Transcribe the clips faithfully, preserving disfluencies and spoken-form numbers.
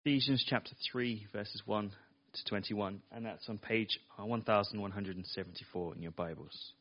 Ephesians chapter three, verses one to twenty-one, and that's on page one thousand one hundred seventy-four in your Bibles.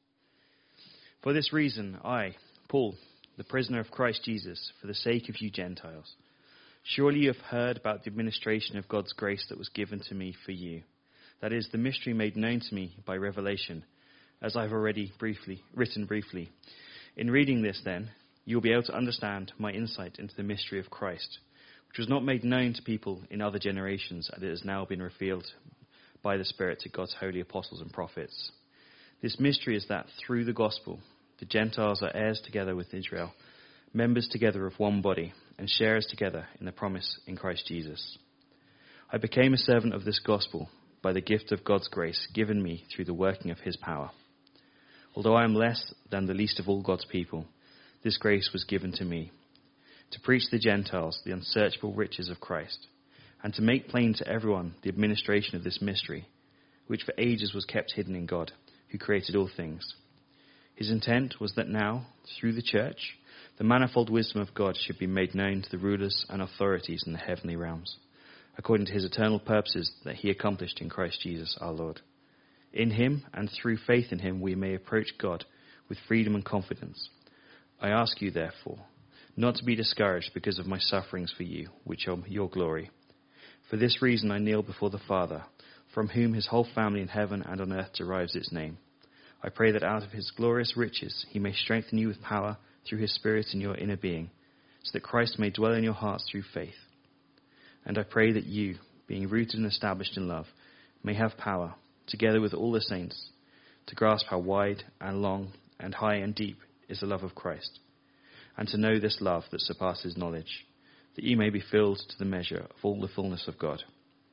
For this reason, I, Paul, the prisoner of Christ Jesus, for the sake of you Gentiles, surely you have heard about the administration of God's grace that was given to me for you. That is, the mystery made known to me by revelation, as I've already briefly written briefly. In reading this, then, you'll be able to understand my insight into the mystery of Christ, which was not made known to people in other generations, and it has now been revealed by the Spirit to God's holy apostles and prophets. This mystery is that through the gospel, the Gentiles are heirs together with Israel, members together of one body, and sharers together in the promise in Christ Jesus. I became a servant of this gospel by the gift of God's grace given me through the working of his power. Although I am less than the least of all God's people, this grace was given to me, to preach to the Gentiles the unsearchable riches of Christ, and to make plain to everyone the administration of this mystery, which for ages was kept hidden in God, who created all things. His intent was that now, through the church, the manifold wisdom of God should be made known to the rulers and authorities in the heavenly realms, according to his eternal purposes that he accomplished in Christ Jesus our Lord. In him, and through faith in him, we may approach God with freedom and confidence. I ask you, therefore, not to be discouraged because of my sufferings for you, which are your glory. For this reason I kneel before the Father, from whom his whole family in heaven and on earth derives its name. I pray that out of his glorious riches he may strengthen you with power through his Spirit in your inner being, so that Christ may dwell in your hearts through faith. And I pray that you, being rooted and established in love, may have power, together with all the saints, to grasp how wide and long and high and deep is the love of Christ, and to know this love that surpasses knowledge, that you may be filled to the measure of all the fullness of God.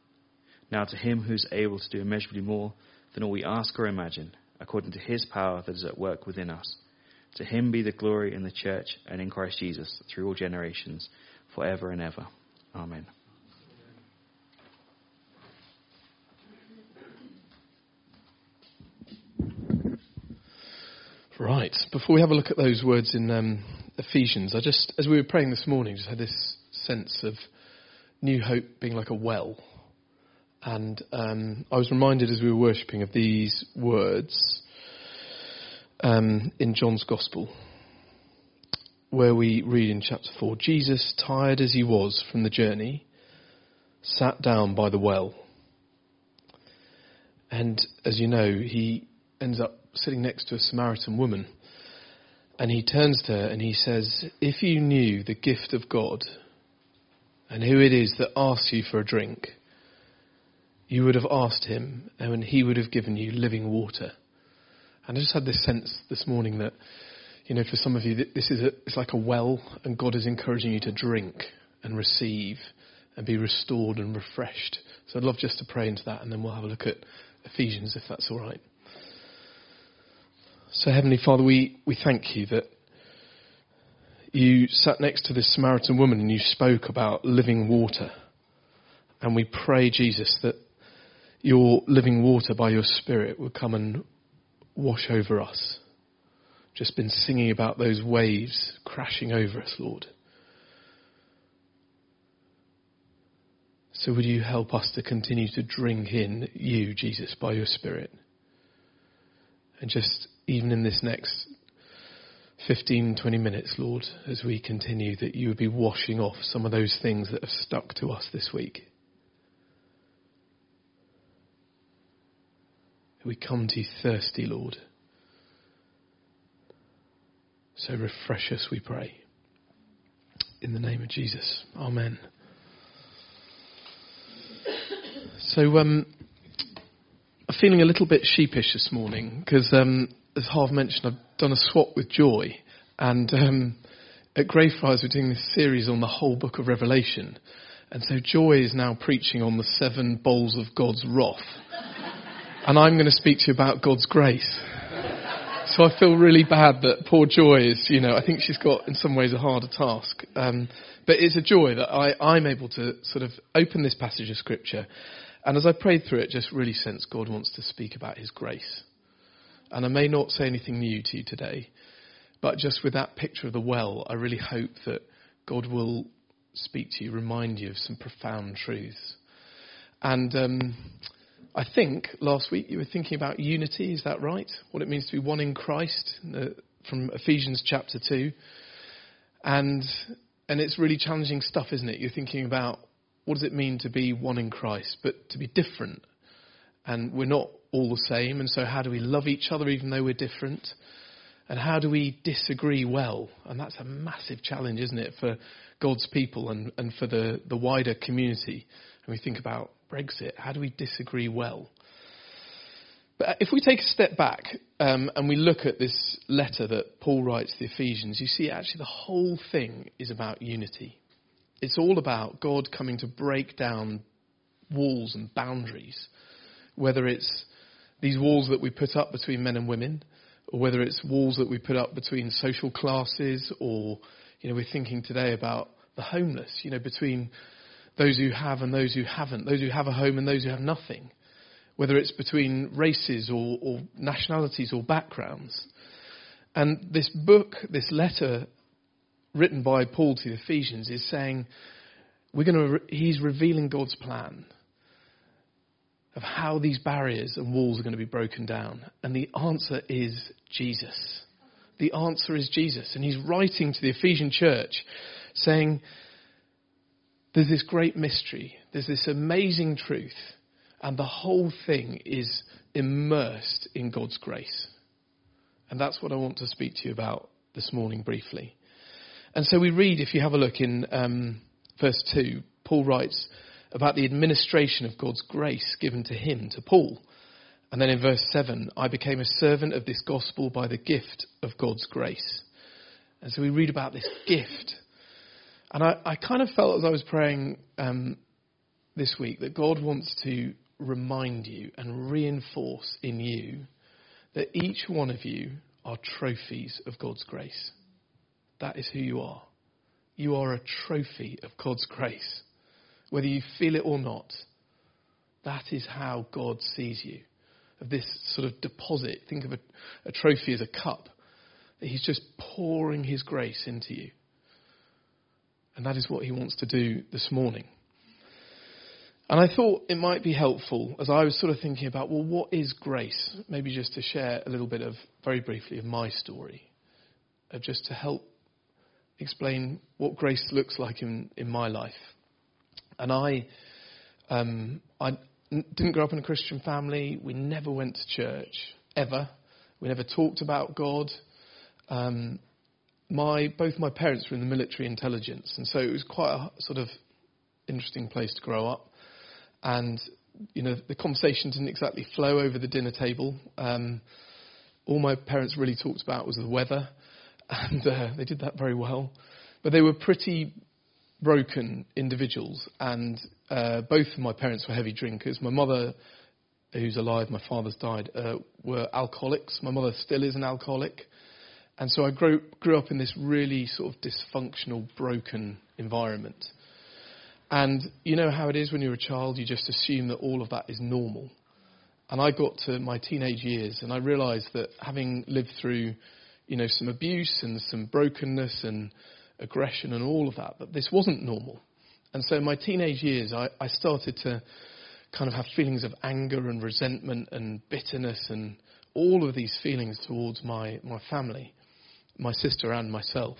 Now to him who is able to do immeasurably more than all we ask or imagine, according to his power that is at work within us, to him be the glory in the church and in Christ Jesus through all generations, forever and ever. Amen. Right, before we have a look at those words in um, Ephesians, I just, as we were praying this morning, just had this sense of new hope being like a well. And um, I was reminded as we were worshipping of these words um, in John's Gospel, where we read in chapter four, Jesus, tired as he was from the journey, sat down by the well. And as you know, he ends up sitting next to a Samaritan woman, and he turns to her and he says, if you knew the gift of God and who it is that asks you for a drink, you would have asked him and he would have given you living water. And I just had this sense this morning that, you know, for some of you, this is a, it's like a well, and God is encouraging you to drink and receive and be restored and refreshed. So I'd love just to pray into that, and then we'll have a look at Ephesians, if that's all right. So Heavenly Father, we, we thank you that you sat next to this Samaritan woman and you spoke about living water. And we pray, Jesus, that your living water by your Spirit will come and wash over us. Just been singing about those waves crashing over us, Lord. So would you help us to continue to drink in you, Jesus, by your Spirit? And just even in this next fifteen, twenty minutes, Lord, as we continue, that you would be washing off some of those things that have stuck to us this week. We come to you thirsty, Lord. So refresh us, we pray. In the name of Jesus. Amen. So, um, I'm feeling a little bit sheepish this morning because, um, as Harv mentioned, I've done a swap with Joy, and um, at Greyfriars we're doing this series on the whole book of Revelation, and so Joy is now preaching on the seven bowls of God's wrath, and I'm going to speak to you about God's grace. So I feel really bad that poor Joy is, you know, I think she's got in some ways a harder task, um, but it's a joy that I, I'm able to sort of open this passage of Scripture. And as I prayed through it, just really sensed God wants to speak about his grace. And I may not say anything new to you today, but just with that picture of the well, I really hope that God will speak to you, remind you of some profound truths. And um, I think last week you were thinking about unity, is that right? What it means to be one in Christ, uh, from Ephesians chapter two. And and it's really challenging stuff, isn't it? You're thinking about what does it mean to be one in Christ, but to be different. And we're not all the same, and so how do we love each other even though we're different? And how do we disagree well? And that's a massive challenge, isn't it, for God's people and, and for the, the wider community. And we think about Brexit, how do we disagree well? But if we take a step back um, and we look at this letter that Paul writes to the Ephesians, you see actually the whole thing is about unity. It's all about God coming to break down walls and boundaries, whether it's these walls that we put up between men and women, or whether it's walls that we put up between social classes, or, you know, we're thinking today about the homeless, you know, between those who have and those who haven't, those who have a home and those who have nothing, whether it's between races or, or nationalities or backgrounds. And this book, this letter written by Paul to the Ephesians is saying, we're going to, re- he's revealing God's plan of how these barriers and walls are going to be broken down. And the answer is Jesus. The answer is Jesus. And he's writing to the Ephesian church saying, there's this great mystery. There's this amazing truth. And the whole thing is immersed in God's grace. And that's what I want to speak to you about this morning briefly. And so we read, if you have a look in um, verse two, Paul writes about the administration of God's grace given to him, to Paul. And then in verse seven, I became a servant of this gospel by the gift of God's grace. And so we read about this gift. And I, I kind of felt as I was praying um, this week that God wants to remind you and reinforce in you that each one of you are trophies of God's grace. That is who you are. You are a trophy of God's grace. Whether you feel it or not, that is how God sees you. Of this sort of deposit. Think of a, a trophy as a cup. That he's just pouring his grace into you. And that is what he wants to do this morning. And I thought it might be helpful as I was sort of thinking about, well, what is grace? Maybe just to share a little bit of, very briefly, of my story. Of just to help explain what grace looks like in, in my life. And I, um, I didn't grow up in a Christian family. We never went to church, ever. We never talked about God. Um, my both my parents were in the military intelligence, and so it was quite a sort of interesting place to grow up. And you know, the conversation didn't exactly flow over the dinner table. Um, all my parents really talked about was the weather, and uh, they did that very well. But they were pretty broken individuals, and uh, both of my parents were heavy drinkers. My mother, who's alive, my father's died, uh, were alcoholics. My mother still is an alcoholic. And so I grew, grew up in this really sort of dysfunctional, broken environment. And you know how it is when you're a child, you just assume that all of that is normal. And I got to my teenage years and I realised that having lived through, you know, some abuse and some brokenness and aggression and all of that, that this wasn't normal. And so in my teenage years, I, I started to kind of have feelings of anger and resentment and bitterness and all of these feelings towards my, my family, my sister and myself.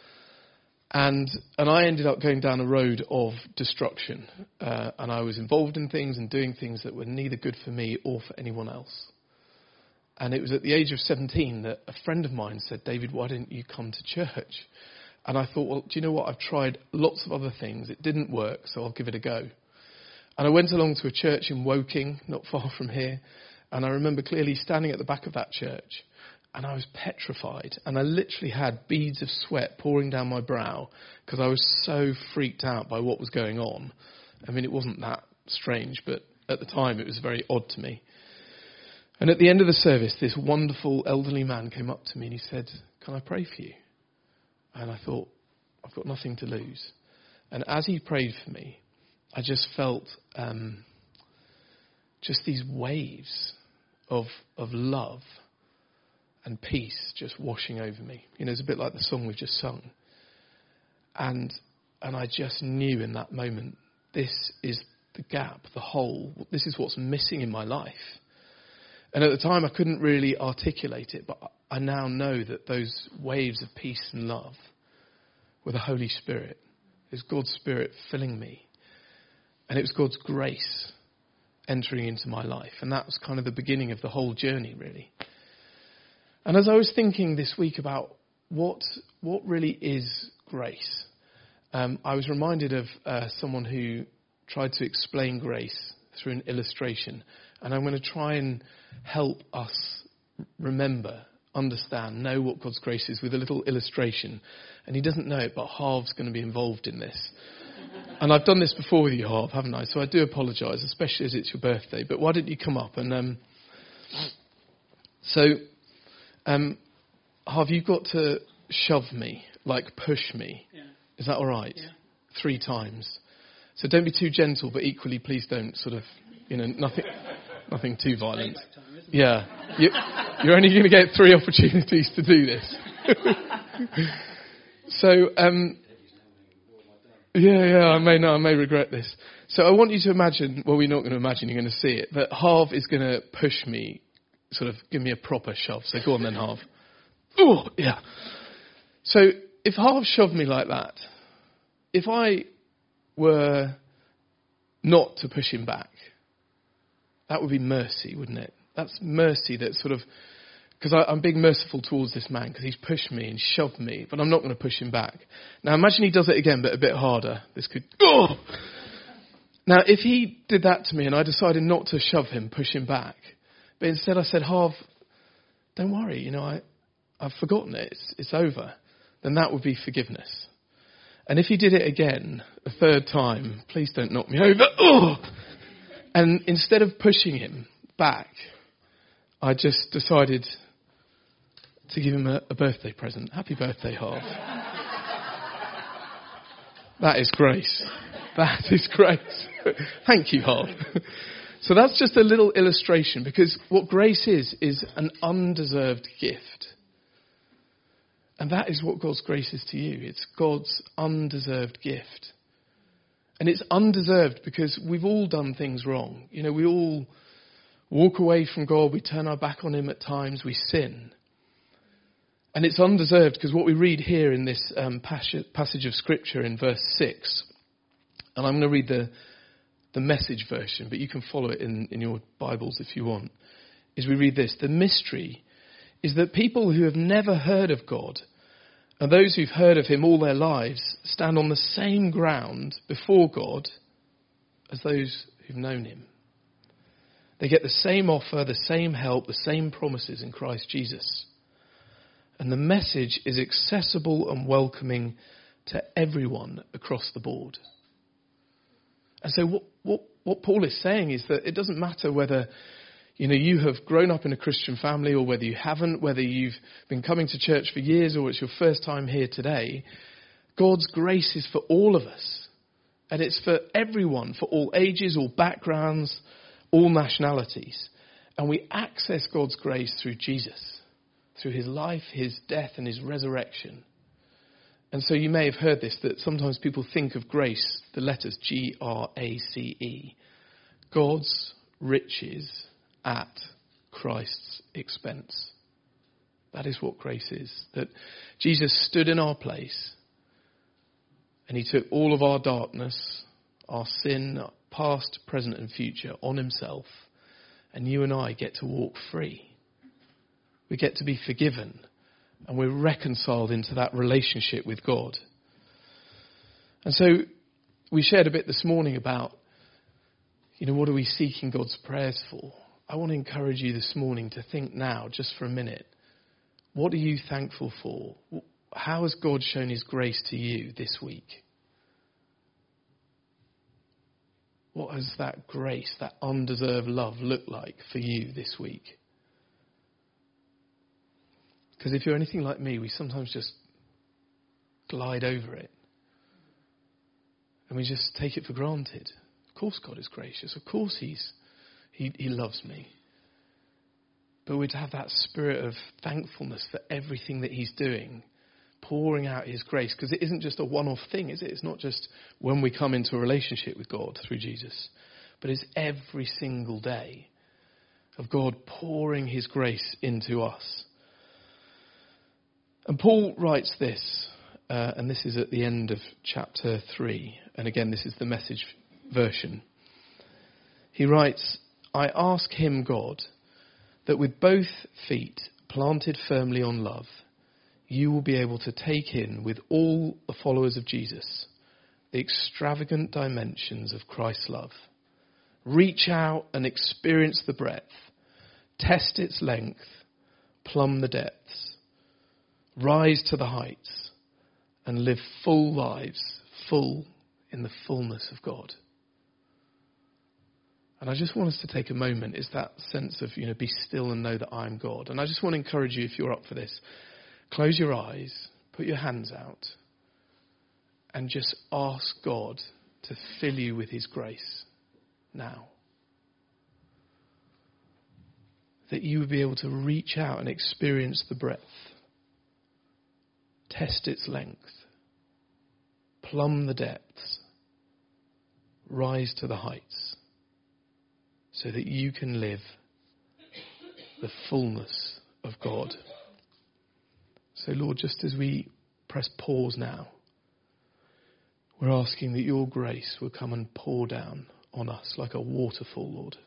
And and I ended up going down a road of destruction. Uh, and I was involved in things and doing things that were neither good for me or for anyone else. And it was at the age of seventeen that a friend of mine said, David, why didn't you come to church? And I thought, well, do you know what? I've tried lots of other things. It didn't work, so I'll give it a go. And I went along to a church in Woking, not far from here. And I remember clearly standing at the back of that church. And I was petrified. And I literally had beads of sweat pouring down my brow because I was so freaked out by what was going on. I mean, it wasn't that strange, but at the time it was very odd to me. And at the end of the service, this wonderful elderly man came up to me and he said, can I pray for you? And I thought, I've got nothing to lose. And as he prayed for me, I just felt um, just these waves of of love and peace just washing over me. You know, it's a bit like the song we've just sung. And And I just knew in that moment, this is the gap, the hole. This is what's missing in my life. And at the time, I couldn't really articulate it, but I now know that those waves of peace and love were the Holy Spirit. It was God's Spirit filling me. And it was God's grace entering into my life. And that was kind of the beginning of the whole journey, really. And as I was thinking this week about what what really is grace, um, I was reminded of uh, someone who tried to explain grace through an illustration. And I'm going to try and help us remember, understand, know what God's grace is with a little illustration. And he doesn't know it, but Harv's going to be involved in this. And I've done this before with you, Harv, haven't I? So I do apologise, especially as it's your birthday. But why don't you come up? And um, so, um, Harv, you've got to shove me, like push me. Yeah. Is that all right? Yeah. Three times. So don't be too gentle, but equally, please don't sort of, you know, nothing, nothing too violent. Time, yeah, you, you're only going to get three opportunities to do this. so, um, yeah, yeah, I may, no, I may regret this. So I want you to imagine, well, we're not going to imagine, you're going to see it, that Harv is going to push me, sort of give me a proper shove. So go on then, Harv. Oh, yeah. So if Harv shoved me like that, if I were not to push him back, that would be mercy, wouldn't it? That's mercy that sort of, because I'm being merciful towards this man because he's pushed me and shoved me, but I'm not going to push him back. Now imagine he does it again, but a bit harder. This could, oh! Now if he did that to me and I decided not to shove him, push him back, but instead I said, Harv, don't worry, you know, I, I've forgotten it, it's, it's over, then that would be forgiveness. And if he did it again, a third time, please don't knock me over. Oh! And instead of pushing him back, I just decided to give him a, a birthday present. Happy birthday, Harv. That is grace. That is grace. Thank you, Harv. So that's just a little illustration, because what grace is, is an undeserved gift. And that is what God's grace is to you. It's God's undeserved gift. And it's undeserved because we've all done things wrong. You know, we all walk away from God. We turn our back on him at times. We sin. And it's undeserved because what we read here in this um, passage of Scripture in verse six, and I'm going to read the, the Message version, but you can follow it in, in your Bibles if you want, is we read this: the mystery is that people who have never heard of God and those who've heard of him all their lives stand on the same ground before God as those who've known him. They get the same offer, the same help, the same promises in Christ Jesus. And the message is accessible and welcoming to everyone across the board. And so what, what, what Paul is saying is that it doesn't matter whether You know, you have grown up in a Christian family or whether you haven't, whether you've been coming to church for years or it's your first time here today. God's grace is for all of us. And it's for everyone, for all ages, all backgrounds, all nationalities. And we access God's grace through Jesus, through his life, his death and his resurrection. And so you may have heard this, that sometimes people think of grace, the letters G R A C E, God's riches at Christ's expense. That is what grace is. That Jesus stood in our place and he took all of our darkness, our sin, past, present and future, on himself. And you and I get to walk free. We get to be forgiven and we're reconciled into that relationship with God. And so we shared a bit this morning about, you know, what are we seeking God's prayers for? I want to encourage you this morning to think now, just for a minute. What are you thankful for? How has God shown his grace to you this week? What has that grace, that undeserved love looked like for you this week? Because if you're anything like me, we sometimes just glide over it. And we just take it for granted. Of course God is gracious. Of course he's He, he loves me. But we're to have that spirit of thankfulness for everything that he's doing, pouring out his grace, because it isn't just a one-off thing, is it? It's not just when we come into a relationship with God through Jesus, but it's every single day of God pouring his grace into us. And Paul writes this, uh, and this is at the end of chapter three, and again this is the Message version. He writes, I ask him, God, that with both feet planted firmly on love, you will be able to take in with all the followers of Jesus the extravagant dimensions of Christ's love. Reach out and experience the breadth, test its length, plumb the depths, rise to the heights, and live full lives, full in the fullness of God. And I just want us to take a moment, is that sense of, you know, be still and know that I am God. And I just want to encourage you, if you're up for this, close your eyes, put your hands out, and just ask God to fill you with his grace now. That you would be able to reach out and experience the breadth, test its length, plumb the depths, rise to the heights, so that you can live the fullness of God. So Lord, just as we press pause now, we're asking that your grace will come and pour down on us like a waterfall, Lord.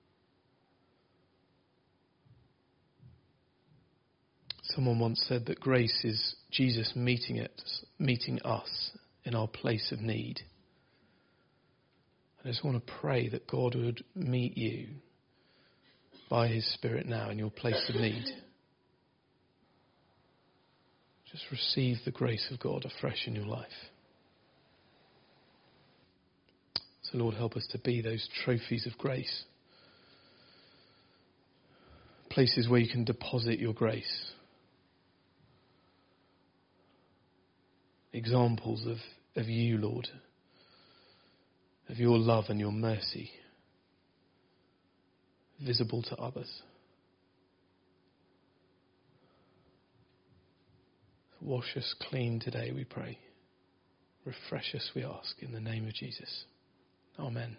Someone once said that grace is Jesus meeting it, meeting us in our place of need. I just want to pray that God would meet you by his Spirit now in your place of need. Just receive the grace of God afresh in your life. So Lord, help us to be those trophies of grace. Places where you can deposit your grace. Examples of, of you, Lord. Of your love and your mercy. Visible to others. Wash us clean today, we pray. Refresh us, we ask, in the name of Jesus. Amen.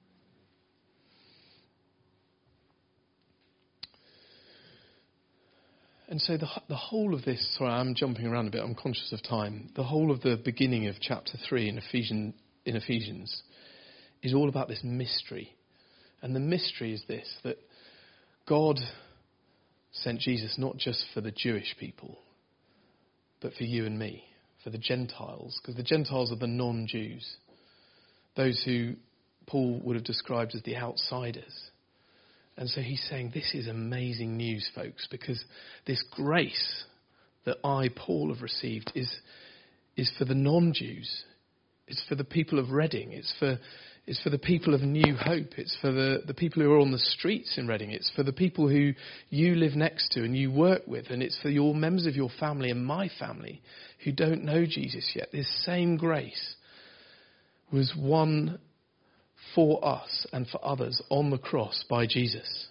And so the, the whole of this, sorry, I'm jumping around a bit, I'm conscious of time. The whole of the beginning of chapter three in Ephesians, in Ephesians is all about this mystery. And the mystery is this, that God sent Jesus not just for the Jewish people, but for you and me, for the Gentiles, because the Gentiles are the non-Jews, those who Paul would have described as the outsiders. And so he's saying this is amazing news, folks, because this grace that I, Paul, have received is is for the non-Jews. It's for the people of Reading. It's for it's for the people of New Hope. It's for the, the people who are on the streets in Reading. It's for the people who you live next to and you work with. And it's for your members of your family and my family who don't know Jesus yet. This same grace was won for us and for others on the cross by Jesus.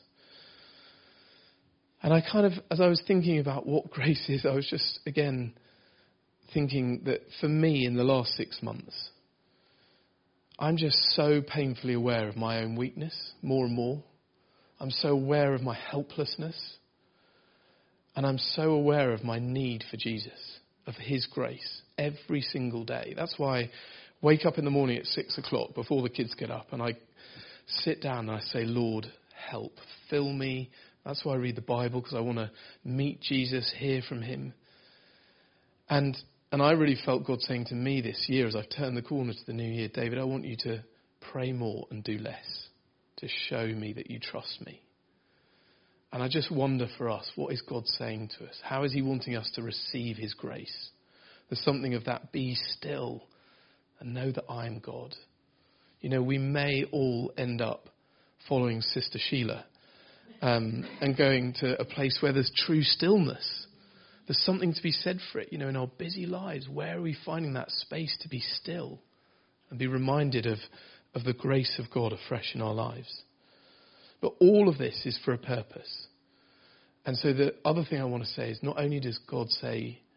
And I kind of, as I was thinking about what grace is, I was just, again, thinking that for me in the last six months, I'm just so painfully aware of my own weakness, more and more. I'm so aware of my helplessness. And I'm so aware of my need for Jesus, of his grace, every single day. That's why I wake up in the morning at six o'clock before the kids get up and I sit down and I say, Lord, help, fill me. That's why I read the Bible, because I want to meet Jesus, hear from him. And and I really felt God saying to me this year as I've turned the corner to the new year, David, I want you to pray more and do less, to show me that you trust me. And I just wonder for us, what is God saying to us? How is he wanting us to receive his grace? There's something of that, be still and know that I am God. You know, we may all end up following Sister Sheila um, and going to a place where there's true stillness. There's something to be said for it. You know, in our busy lives, where are we finding that space to be still and be reminded of, of the grace of God afresh in our lives? But all of this is for a purpose. And so the other thing I want to say is not only does God say,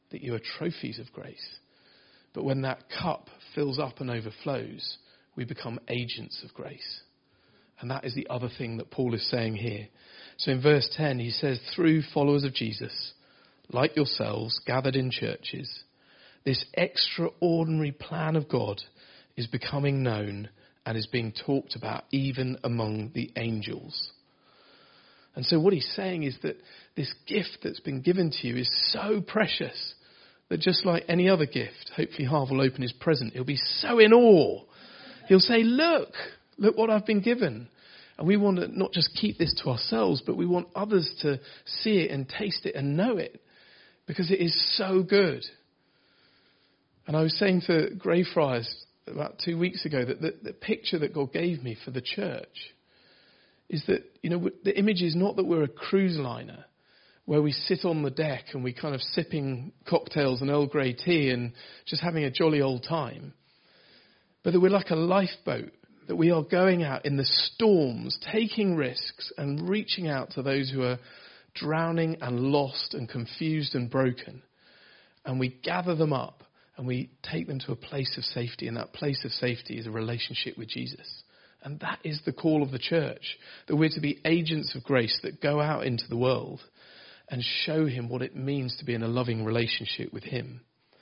that you are trophies of grace. But when that cup fills up and overflows, we become agents of grace. And that is the other thing that Paul is saying here. So in verse ten, he says, through followers of Jesus, like yourselves, gathered in churches, this extraordinary plan of God is becoming known and is being talked about even among the angels. And so what he's saying is that this gift that's been given to you is so precious that just like any other gift, hopefully Harv will open his present. He'll be so in awe. He'll say, look, look what I've been given. And we want to not just keep this to ourselves, but we want others to see it and taste it and know it because it is so good. And I was saying to Greyfriars about two weeks ago that the, the picture that God gave me for the church is that, you know, the image is not that we're a cruise liner where we sit on the deck and we kind of sipping cocktails and Earl Grey tea and just having a jolly old time, but that we're like a lifeboat, that we are going out in the storms, taking risks and reaching out to those who are drowning and lost and confused and broken. And we gather them up and we take them to a place of safety. And that place of safety is a relationship with Jesus. And that is the call of the church, that we're to be agents of grace that go out into the world and show him what it means to be in a loving relationship with him.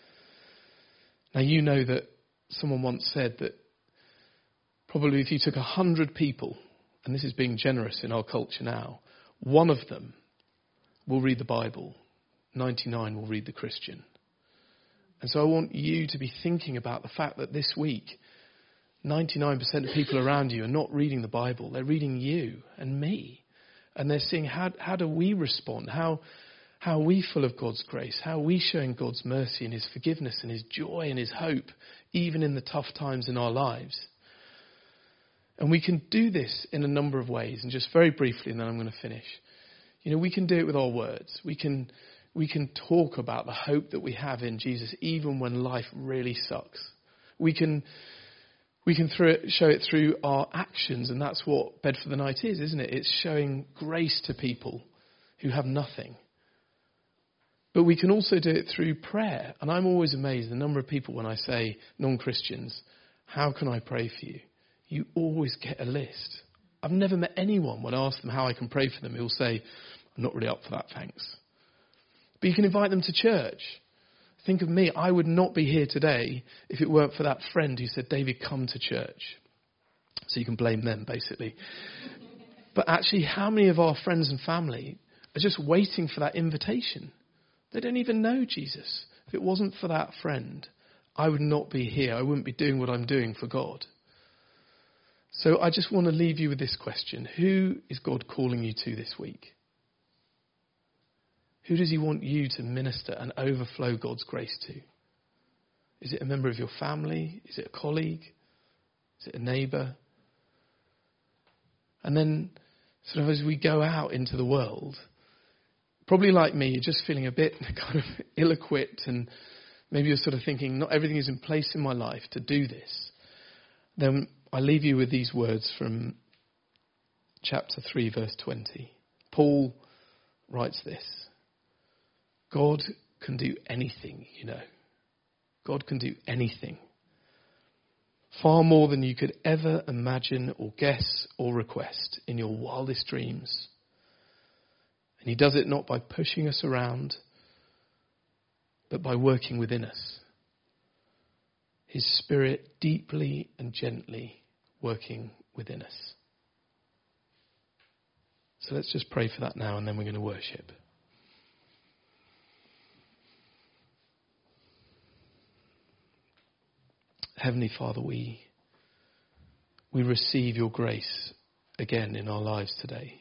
Now, you know that someone once said that probably if you took a hundred people, and this is being generous in our culture now, one of them will read the Bible, ninety-nine will read the Christian. And so I want you to be thinking about the fact that this week, ninety-nine percent of people around you are not reading the Bible. They're reading you and me. And they're seeing how, how do we respond? How, how are we full of God's grace? How are we showing God's mercy and his forgiveness and his joy and his hope, even in the tough times in our lives? And we can do this in a number of ways. And just very briefly, and then I'm going to finish. You know, we can do it with our words. We can, we can talk about the hope that we have in Jesus, even when life really sucks. We can... We can through it, show it through our actions, and that's what Bed for the Night is, isn't it? It's showing grace to people who have nothing. But we can also do it through prayer. And I'm always amazed the number of people when I say, non-Christians, how can I pray for you? You always get a list. I've never met anyone when I ask them how I can pray for them who'll say, I'm not really up for that, thanks. But you can invite them to church. Think of me, I would not be here today if it weren't for that friend who said, David, come to church. So you can blame them, basically. But actually, how many of our friends and family are just waiting for that invitation? They don't even know Jesus. If it wasn't for that friend, I would not be here. I wouldn't be doing what I'm doing for God. So I just want to leave you with this question. Who is God calling you to this week? Who does he want you to minister and overflow God's grace to? Is it a member of your family? Is it a colleague? Is it a neighbour? And then sort of as we go out into the world, probably like me, you're just feeling a bit kind of ill-equipped and maybe you're sort of thinking, not everything is in place in my life to do this. Then I leave you with these words from chapter three, verse twenty. Paul writes this. God can do anything, you know. God can do anything. Far more than you could ever imagine or guess or request in your wildest dreams. And he does it not by pushing us around, but by working within us. His Spirit deeply and gently working within us. So let's just pray for that now and then we're going to worship. Heavenly Father, we we receive your grace again in our lives today.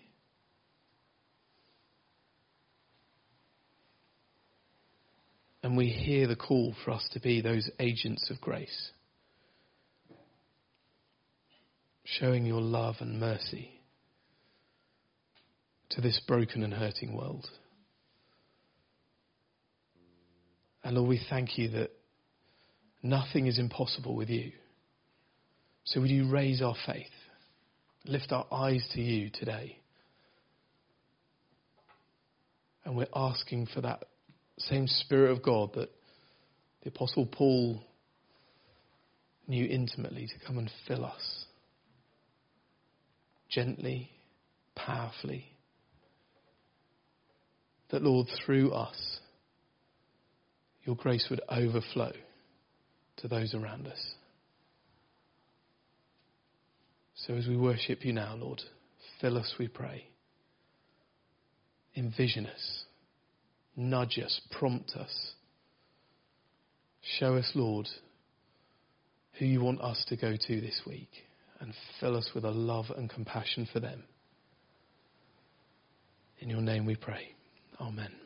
And we hear the call for us to be those agents of grace, showing your love and mercy to this broken and hurting world. And Lord, we thank you that nothing is impossible with you. So would you raise our faith, lift our eyes to you today. And we're asking for that same Spirit of God that the Apostle Paul knew intimately to come and fill us gently, powerfully. That, Lord, through us, your grace would overflow to those around us. So as we worship you now, Lord, fill us, we pray. Envision us. Nudge us. Prompt us. Show us, Lord, who you want us to go to this week, and fill us with a love and compassion for them. In your name we pray. Amen.